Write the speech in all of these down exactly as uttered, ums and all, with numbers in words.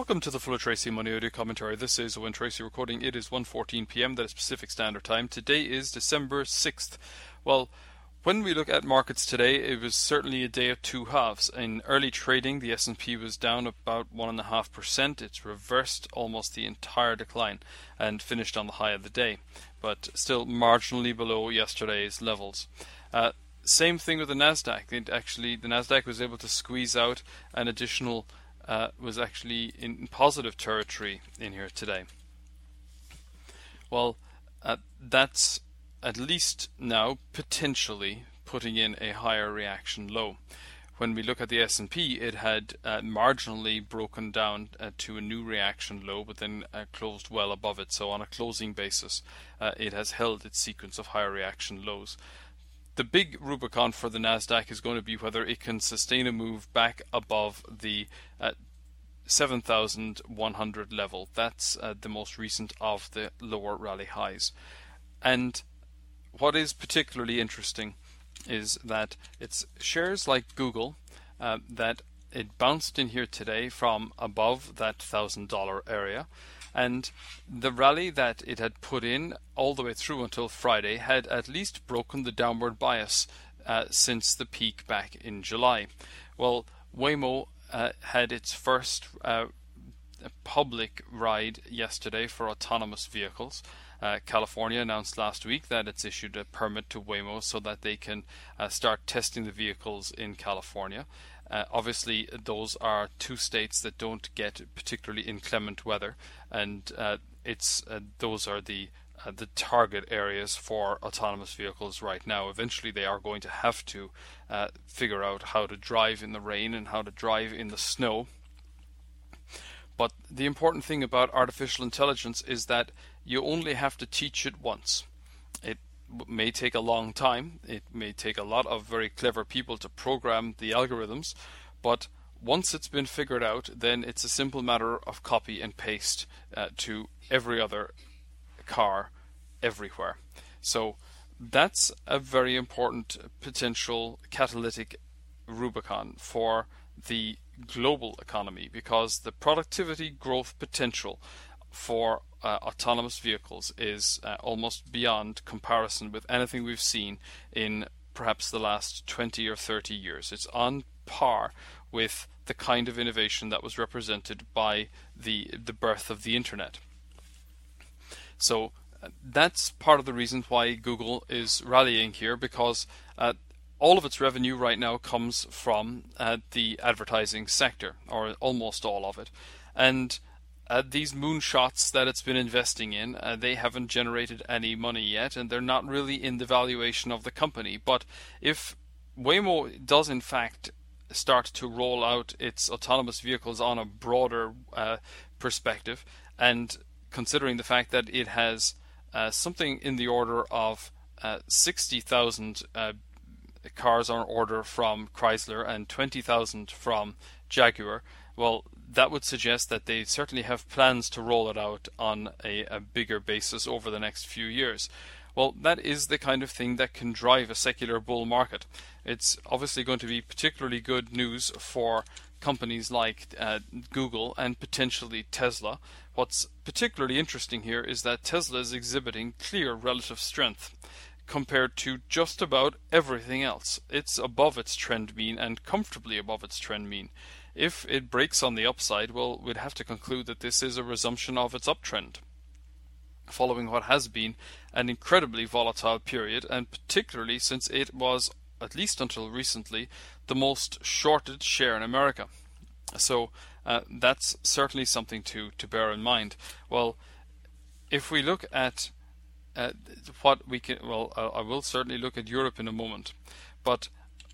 Welcome to the Full of Tracy Money Audio Commentary. This is Owen Tracy recording. It is one fourteen p m. That is Pacific Standard Time. Today is December sixth. Well, when we look at markets today, it was certainly a day of two halves. In early trading, the S and P was down about one point five percent. It's reversed almost the entire decline and finished on the high of the day, but still marginally below yesterday's levels. Uh, same thing with the Nasdaq. It actually, the Nasdaq was able to squeeze out an additional Uh, was actually in positive territory in here today. Well, uh, that's at least now potentially putting in a higher reaction low. When we look at the S and P, it had uh, marginally broken down uh, to a new reaction low, but then uh, closed well above it. So on a closing basis, uh, it has held its sequence of higher reaction lows. The big Rubicon for the Nasdaq is going to be whether it can sustain a move back above the uh, seven thousand one hundred level. That's uh, the most recent of the lower rally highs. And what is particularly interesting is that it's shares like Google uh, that it bounced in here today from above that one thousand dollar area. And the rally that it had put in all the way through until Friday had at least broken the downward bias uh, since the peak back in July. Well, Waymo uh, had its first uh, public ride yesterday for autonomous vehicles. Uh, California announced last week that it's issued a permit to Waymo so that they can uh, start testing the vehicles in California. Uh, obviously, those are two states that don't get particularly inclement weather, and uh, it's uh, those are the uh, the target areas for autonomous vehicles right now. Eventually, they are going to have to uh, figure out how to drive in the rain and how to drive in the snow. But the important thing about artificial intelligence is that you only have to teach it once. It may take a long time. It may take a lot of very clever people to program the algorithms, but once it's been figured out, then it's a simple matter of copy and paste uh, to every other car everywhere. So that's a very important potential catalytic Rubicon for the global economy, because the productivity growth potential for uh, autonomous vehicles is uh, almost beyond comparison with anything we've seen in perhaps the last twenty or thirty years. It's on par with the kind of innovation that was represented by the the birth of the internet. So uh, that's part of the reason why Google is rallying here, because uh, all of its revenue right now comes from uh, the advertising sector, or almost all of it. And uh, these moonshots that it's been investing in, uh, they haven't generated any money yet, and they're not really in the valuation of the company. But if Waymo does in fact start to roll out its autonomous vehicles on a broader uh, perspective, and considering the fact that it has uh, something in the order of uh, sixty thousand uh, cars on order from Chrysler and twenty thousand from Jaguar, well, that would suggest that they certainly have plans to roll it out on a, a bigger basis over the next few years. Well, that is the kind of thing that can drive a secular bull market. It's obviously going to be particularly good news for companies like uh, Google and potentially Tesla. What's particularly interesting here is that Tesla is exhibiting clear relative strength compared to just about everything else. It's above its trend mean, and comfortably above its trend mean. If it breaks on the upside, well, we'd have to conclude that this is a resumption of its uptrend, following what has been an incredibly volatile period, and particularly since it was, at least until recently, the most shorted share in America. So uh, that's certainly something to, to bear in mind. Well, if we look at Uh, what we can, well, I, I will certainly look at Europe in a moment, but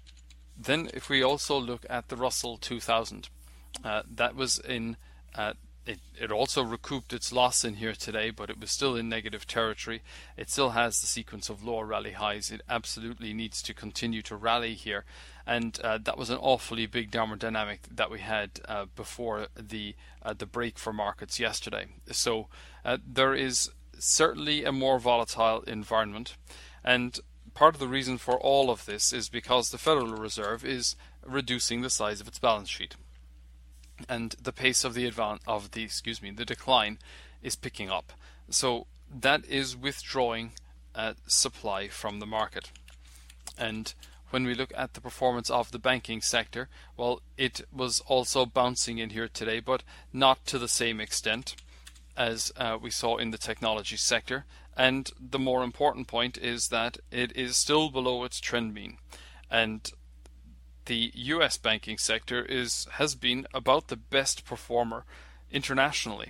then if we also look at the Russell two thousand, uh, that was in, uh, it, it also recouped its loss in here today, but it was still in negative territory. It still has the sequence of lower rally highs. It absolutely needs to continue to rally here, and uh, that was an awfully big downward dynamic that we had uh, before the uh, the break for markets yesterday. So uh, there is certainly a more volatile environment, and part of the reason for all of this is because the Federal Reserve is reducing the size of its balance sheet. and the pace of the advan of the excuse me the decline is picking up. So that is withdrawing uh, supply from the market. And when we look at the performance of the banking sector, well, it was also bouncing in here today, but not to the same extent as uh, we saw in the technology sector. And the more important point is that it is still below its trend mean. And the U S banking sector is has been about the best performer internationally.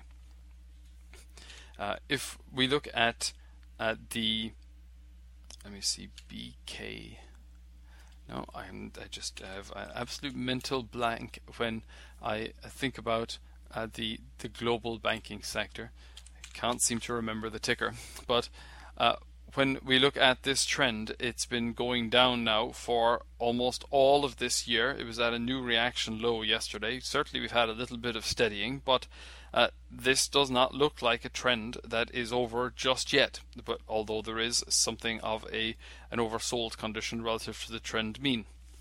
Uh, if we look at uh, the, let me see, B K. No, I'm, I just have an absolute mental blank when I think about uh, the the global banking sector. I can't seem to remember the ticker, but uh, when we look at this trend, it's been going down now for almost all of this year. It was at a new reaction low yesterday. Certainly we've had a little bit of steadying, but uh, this does not look like a trend that is over just yet. But although there is something of a an oversold condition relative to the trend mean.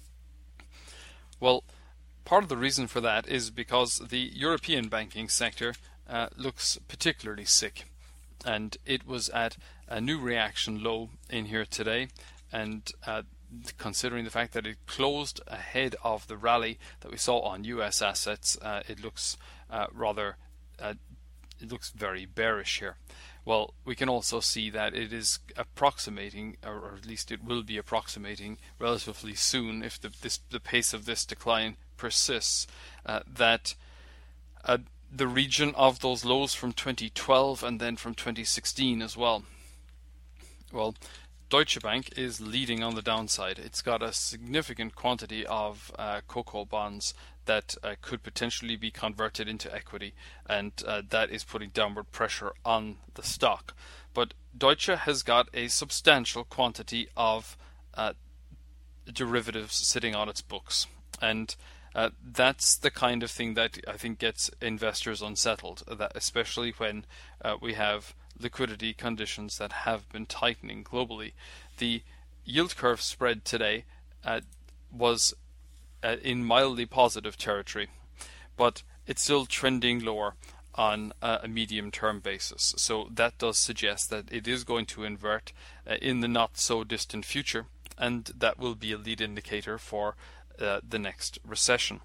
Well, part of the reason for that is because the European banking sector uh, looks particularly sick. And it was at a new reaction low in here today, and uh, considering the fact that it closed ahead of the rally that we saw on U S assets, uh, it looks uh, rather uh, it looks very bearish here. Well, we can also see that it is approximating, or at least it will be approximating relatively soon, if the this the pace of this decline persists, uh, that uh, the region of those lows from twenty twelve and then from twenty sixteen as well. Well, Deutsche Bank is leading on the downside. It's got a significant quantity of uh, cocoa bonds that uh, could potentially be converted into equity, and uh, that is putting downward pressure on the stock. But Deutsche has got a substantial quantity of uh, derivatives sitting on its books, and Uh, that's the kind of thing that I think gets investors unsettled, that especially when uh, we have liquidity conditions that have been tightening globally. The yield curve spread today uh, was uh, in mildly positive territory, but it's still trending lower on uh, a medium-term basis. So that does suggest that it is going to invert uh, in the not-so-distant future, and that will be a lead indicator for Uh, the next recession.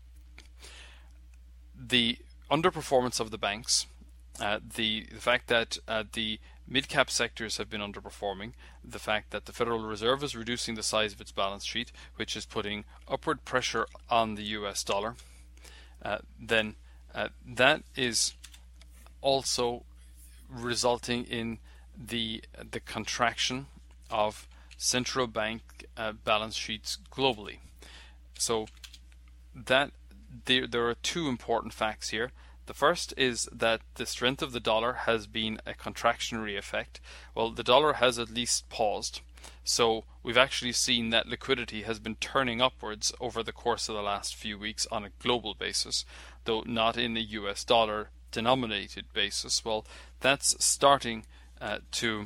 The underperformance of the banks, uh, the, the fact that uh, the mid-cap sectors have been underperforming, the fact that the Federal Reserve is reducing the size of its balance sheet, which is putting upward pressure on the U S dollar, uh, then uh, that is also resulting in the the contraction of central bank uh, balance sheets globally. So that there, there are two important facts here. The first is that the strength of the dollar has been a contractionary effect. Well, the dollar has at least paused. So we've actually seen that liquidity has been turning upwards over the course of the last few weeks on a global basis, though not in a U S dollar denominated basis. Well, that's starting uh, to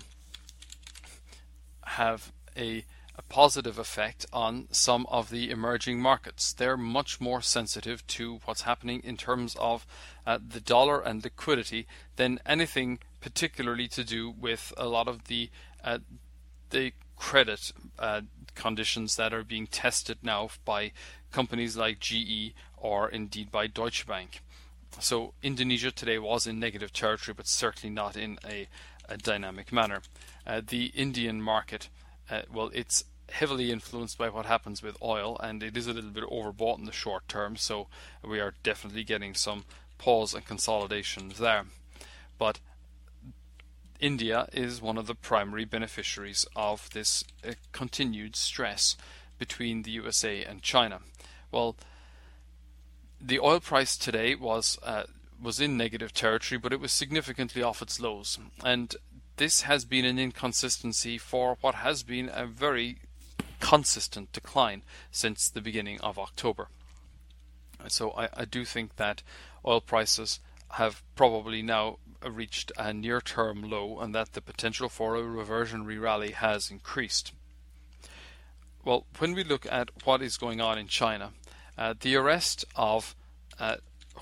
have a a positive effect on some of the emerging markets. They're much more sensitive to what's happening in terms of uh, the dollar and liquidity than anything particularly to do with a lot of the uh, the credit uh, conditions that are being tested now by companies like G E or indeed by Deutsche Bank. So Indonesia today was in negative territory, but certainly not in a, a dynamic manner. Uh, the Indian market, Uh, well, it's heavily influenced by what happens with oil, and it is a little bit overbought in the short term, so we are definitely getting some pause and consolidation there. But India is one of the primary beneficiaries of this uh, continued stress between the U S A and China. Well, the oil price today was uh, was in negative territory, but it was significantly off its lows, and this has been an inconsistency for what has been a very consistent decline since the beginning of October. So I, I do think that oil prices have probably now reached a near-term low, and that the potential for a reversionary rally has increased. Well, when we look at what is going on in China, uh, the arrest of uh,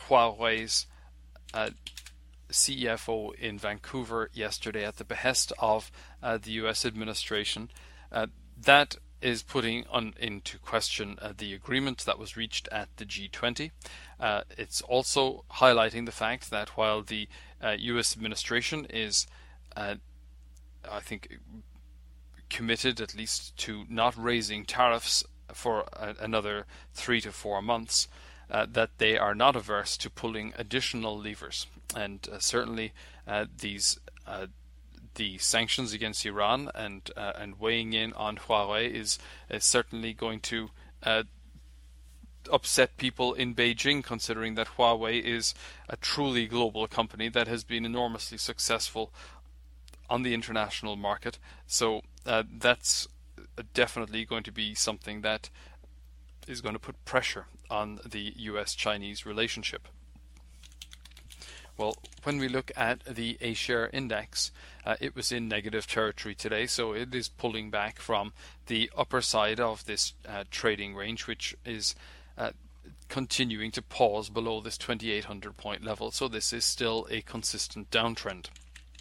Huawei's uh, C F O in Vancouver yesterday at the behest of uh, the U S administration. Uh, that is putting on, into question uh, the agreement that was reached at the G twenty. Uh, it's also highlighting the fact that while the uh, U S administration is, uh, I think, committed at least to not raising tariffs for a, another three to four months, uh, that they are not averse to pulling additional levers. And uh, certainly uh, these uh, the sanctions against Iran and uh, and weighing in on Huawei is, is certainly going to uh, upset people in Beijing, considering that Huawei is a truly global company that has been enormously successful on the international market. So uh, that's definitely going to be something that is going to put pressure on the U S Chinese relationship. Well, when we look at the A-share index, uh, it was in negative territory today, so it is pulling back from the upper side of this uh, trading range, which is uh, continuing to pause below this twenty-eight hundred point level. So this is still a consistent downtrend.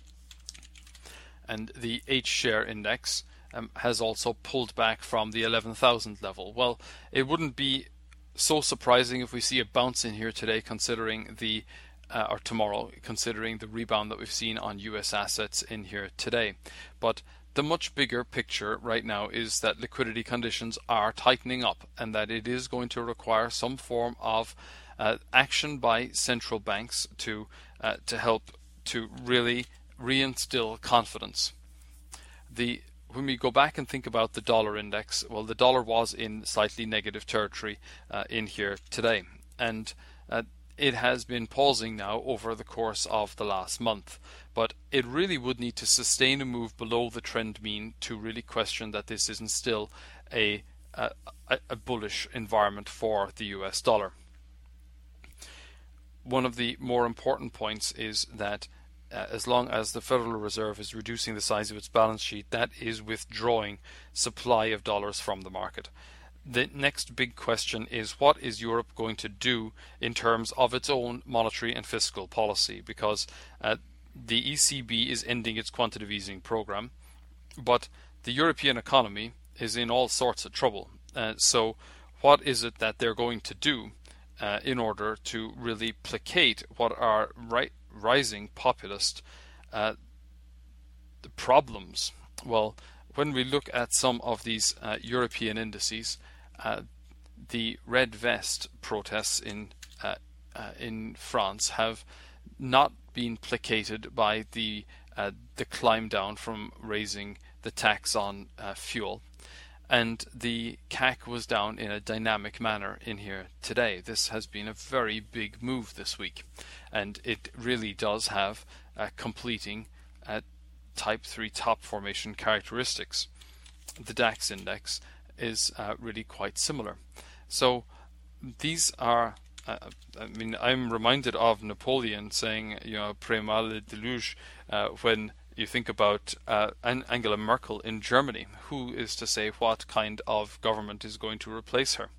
And the H-share index um, has also pulled back from the eleven thousand level. Well, it wouldn't be so surprising if we see a bounce in here today, considering the Uh, or tomorrow, considering the rebound that we've seen on U S assets in here today. But the much bigger picture right now is that liquidity conditions are tightening up, and that it is going to require some form of uh, action by central banks to uh, to help to really reinstill confidence. The When we go back and think about the dollar index, well, the dollar was in slightly negative territory uh, in here today, and uh, it has been pausing now over the course of the last month, but it really would need to sustain a move below the trend mean to really question that this isn't still a, a, a bullish environment for the U S dollar. One of the more important points is that uh, as long as the Federal Reserve is reducing the size of its balance sheet, that is withdrawing supply of dollars from the market. The next big question is, what is Europe going to do in terms of its own monetary and fiscal policy? Because uh, the E C B is ending its quantitative easing program, but the European economy is in all sorts of trouble. Uh, so what is it that they're going to do uh, in order to really placate what are ri- rising populist uh, problems? Well, when we look at some of these uh, European indices, uh, the Red Vest protests in uh, uh, in France have not been placated by the uh, the climb down from raising the tax on uh, fuel, and the C A C was down in a dynamic manner in here today. This has been a very big move this week, and it really does have uh, completing uh, type three top formation characteristics. The DAX index is uh, really quite similar. So these are, uh, I mean, I'm reminded of Napoleon saying, you know, "Après mal le déluge," uh, when you think about uh, Angela Merkel in Germany. Who is to say what kind of government is going to replace her?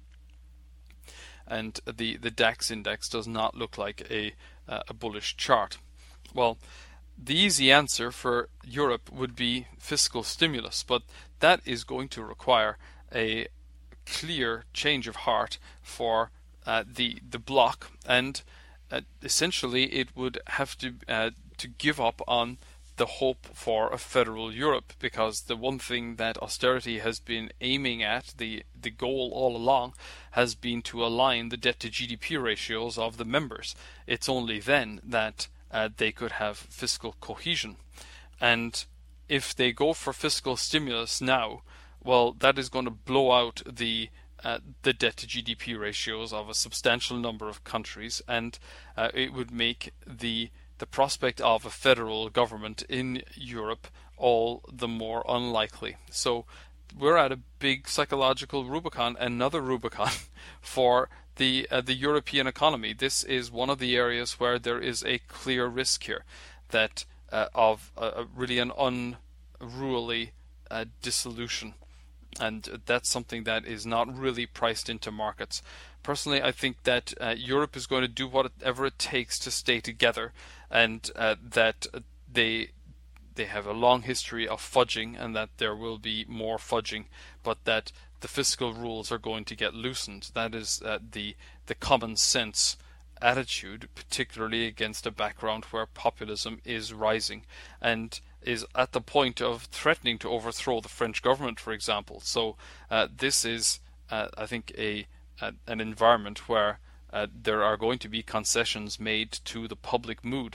And the, the DAX index does not look like a, uh, a bullish chart. Well, the easy answer for Europe would be fiscal stimulus, but that is going to require a clear change of heart for uh, the the bloc, and uh, essentially it would have to uh, to give up on the hope for a federal Europe, because the one thing that austerity has been aiming at, the the goal all along, has been to align the debt to G D P ratios of the members. It's only then that uh, they could have fiscal cohesion, and if they go for fiscal stimulus now, well, that is going to blow out the uh, the debt to G D P ratios of a substantial number of countries, and uh, it would make the the prospect of a federal government in Europe all the more unlikely. So we're at a big psychological Rubicon, another Rubicon for the uh, the European economy. This is one of the areas where there is a clear risk here that uh, of uh, really an unruly uh, dissolution. And that's something that is not really priced into markets. personally, I think that uh, Europe is going to do whatever it takes to stay together, and uh, that they they have a long history of fudging, and that there will be more fudging, but that the fiscal rules are going to get loosened. That is uh, the the common sense attitude, particularly against a background where populism is rising and is at the point of threatening to overthrow the French government, for example. So uh, this is, uh, I think, a, a an environment where uh, there are going to be concessions made to the public mood.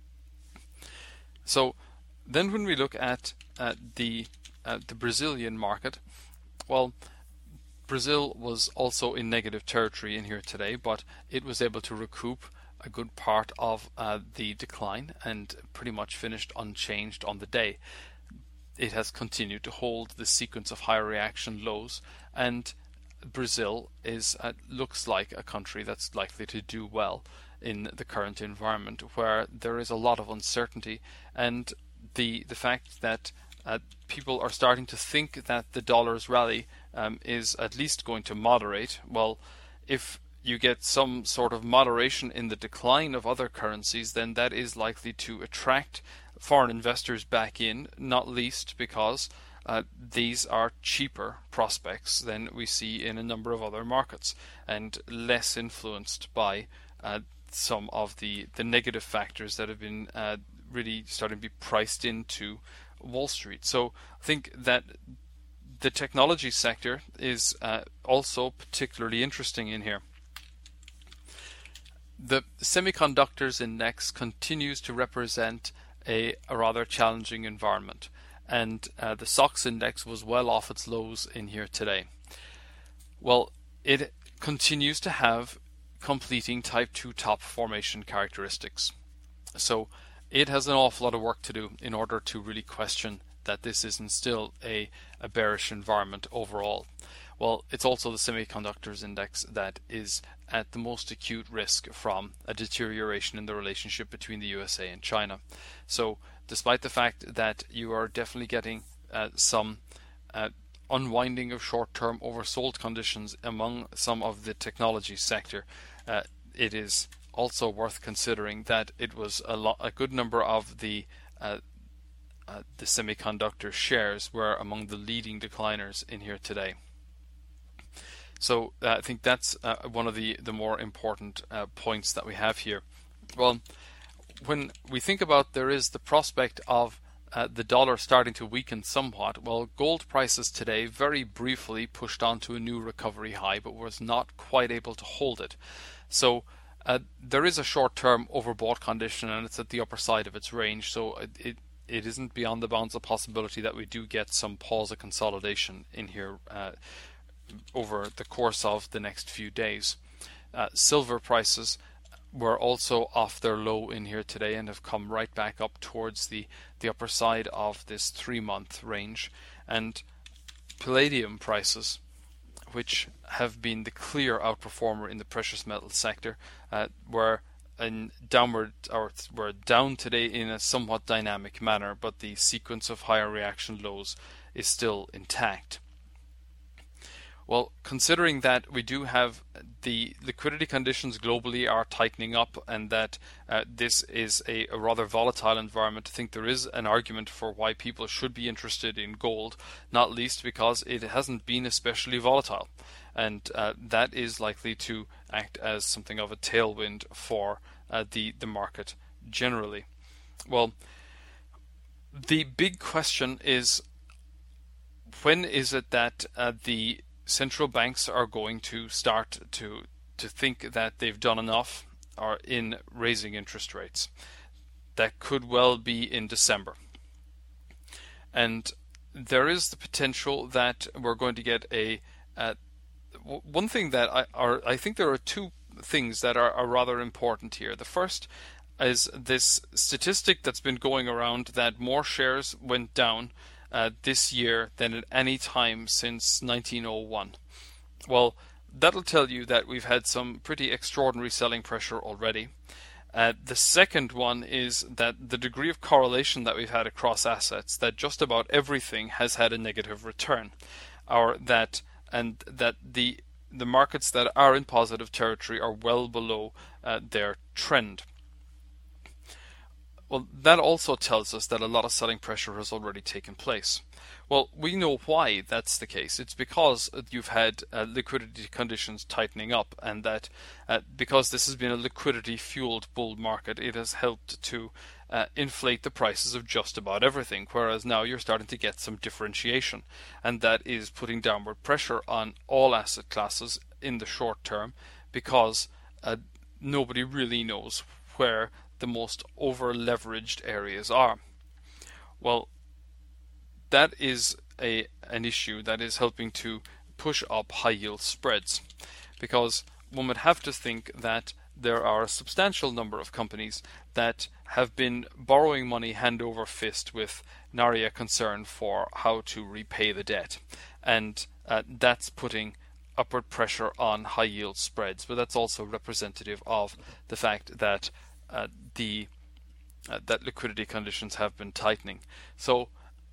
So then, when we look at uh, the uh, the Brazilian market, well, Brazil was also in negative territory in here today, but it was able to recoup a good part of uh, the decline and pretty much finished unchanged on the day. It has continued to hold the sequence of higher reaction lows, and Brazil is uh, looks like a country that's likely to do well in the current environment, where there is a lot of uncertainty, and the the fact that uh, people are starting to think that the dollar's rally um, is at least going to moderate. Well, if you get some sort of moderation in the decline of other currencies, then that is likely to attract foreign investors back in, not least because uh, these are cheaper prospects than we see in a number of other markets, and less influenced by uh, some of the, the negative factors that have been uh, really starting to be priced into Wall Street. So I think that the technology sector is uh, also particularly interesting in here. The semiconductors index continues to represent a, a rather challenging environment, and uh, the S O X index was well off its lows in here today. Well, it continues to have completing type two top formation characteristics. So it has an awful lot of work to do in order to really question that this isn't still a, a bearish environment overall. Well, it's also the semiconductors index that is at the most acute risk from a deterioration in the relationship between the U S A and China. So despite the fact that you are definitely getting uh, some uh, unwinding of short-term oversold conditions among some of the technology sector, uh, it is also worth considering that it was a, lo- a good number of the uh, uh, the semiconductor shares were among the leading decliners in here today. So uh, I think that's uh, one of the, the more important uh, points that we have here. Well, when we think about there is the prospect of uh, the dollar starting to weaken somewhat, well, gold prices today very briefly pushed on to a new recovery high, but was not quite able to hold it. So uh, there is a short-term overbought condition, and it's at the upper side of its range, so it, it it isn't beyond the bounds of possibility that we do get some pause of consolidation in here uh, over the course of the next few days. Uh, silver prices were also off their low in here today and have come right back up towards the, the upper side of this three-month range. And palladium prices, which have been the clear outperformer in the precious metal sector, uh, were in downward or were down today in a somewhat dynamic manner, but the sequence of higher reaction lows is still intact. Well, considering that we do have the liquidity conditions globally are tightening up, and that uh, this is a, a rather volatile environment, I think there is an argument for why people should be interested in gold, not least because it hasn't been especially volatile, and uh, that is likely to act as something of a tailwind for uh, the, the market generally. Well, the big question is, when is it that uh, the central banks are going to start to to think that they've done enough or in raising interest rates? That could well be in December. And there is the potential that we're going to get a uh, one thing that I are I think there are two things that are, are rather important here. The first is this statistic that's been going around that more shares went down Uh, this year than at any time since nineteen oh one. Well, that'll tell you that we've had some pretty extraordinary selling pressure already. Uh, the second one is that the degree of correlation that we've had across assets, that just about everything has had a negative return, or that and that the the markets that are in positive territory are well below uh, their trend. Well, that also tells us that a lot of selling pressure has already taken place. Well, we know why that's the case. It's because you've had uh, liquidity conditions tightening up, and that uh, because this has been a liquidity-fueled bull market, it has helped to uh, inflate the prices of just about everything, whereas now you're starting to get some differentiation, and that is putting downward pressure on all asset classes in the short term, because uh, nobody really knows where the most over-leveraged areas are. Well, that is a an issue that is helping to push up high yield spreads, because one would have to think that there are a substantial number of companies that have been borrowing money hand over fist with nary a concern for how to repay the debt, and uh, that's putting upward pressure on high yield spreads. But that's also representative of the fact that uh, the uh, that liquidity conditions have been tightening. So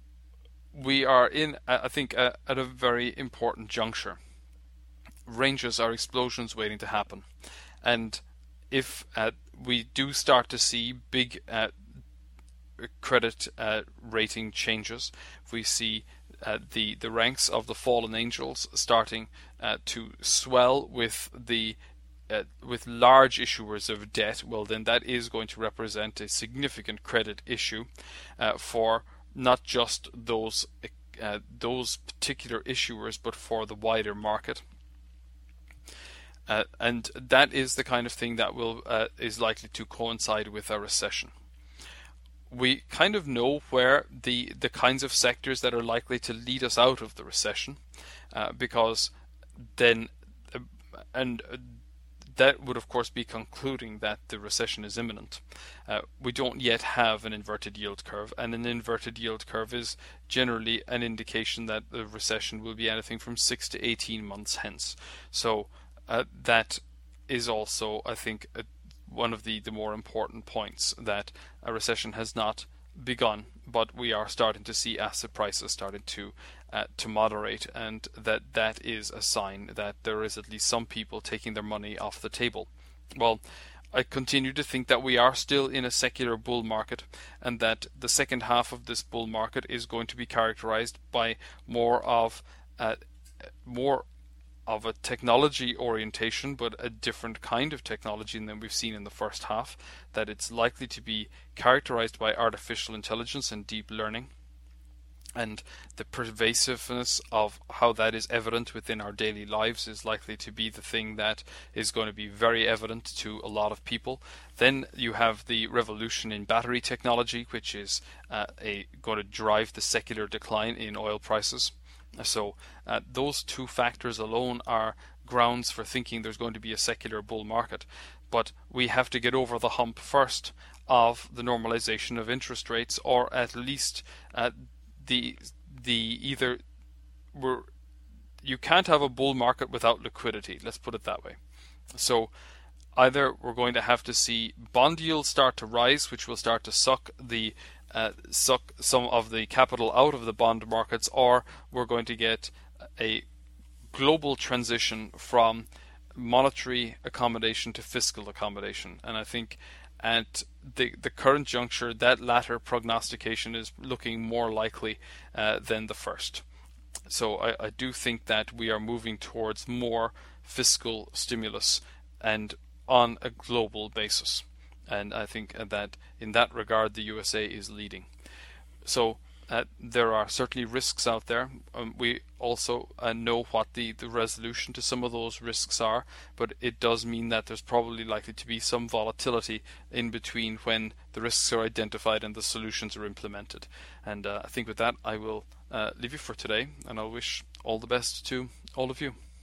we are in, I think, uh, at a very important juncture. Ranges are explosions waiting to happen, and if uh, we do start to see big uh, credit uh, rating changes, if we see uh, the the ranks of the fallen angels starting uh, to swell with the uh, with large issuers of debt, well, then that is going to represent a significant credit issue uh, for not just those uh, those particular issuers, but for the wider market. Uh, and that is the kind of thing that will uh, is likely to coincide with a recession. We kind of know where the the kinds of sectors that are likely to lead us out of the recession, uh, because then uh, and uh, that would of course be concluding that the recession is imminent. Uh, we don't yet have an inverted yield curve, and an inverted yield curve is generally an indication that the recession will be anything from six to eighteen months hence. So uh, that is also, I think, uh, one of the, the more important points, that a recession has not begun, but we are starting to see asset prices starting to uh, to moderate, and that that is a sign that there is at least some people taking their money off the table. Well, I continue to think that we are still in a secular bull market, and that the second half of this bull market is going to be characterized by more of uh, more of a technology orientation, but a different kind of technology than we've seen in the first half, that it's likely to be characterized by artificial intelligence and deep learning, and the pervasiveness of how that is evident within our daily lives is likely to be the thing that is going to be very evident to a lot of people. Then you have the revolution in battery technology, which is uh, a going to drive the secular decline in oil prices. So uh, those two factors alone are grounds for thinking there's going to be a secular bull market. But we have to get over the hump first of the normalization of interest rates, or at least uh, the the either we're you can't have a bull market without liquidity. Let's put it that way. So either we're going to have to see bond yields start to rise, which will start to suck the Uh, suck some of the capital out of the bond markets, or we're going to get a global transition from monetary accommodation to fiscal accommodation. And I think at the the current juncture, that latter prognostication is looking more likely uh, than the first. So I, I do think that we are moving towards more fiscal stimulus, and on a global basis. And I think that in that regard, the U S A is leading. So uh, there are certainly risks out there. Um, we also uh, know what the, the resolution to some of those risks are, but it does mean that there's probably likely to be some volatility in between when the risks are identified and the solutions are implemented. And uh, I think with that, I will uh, leave you for today, and I'll wish all the best to all of you.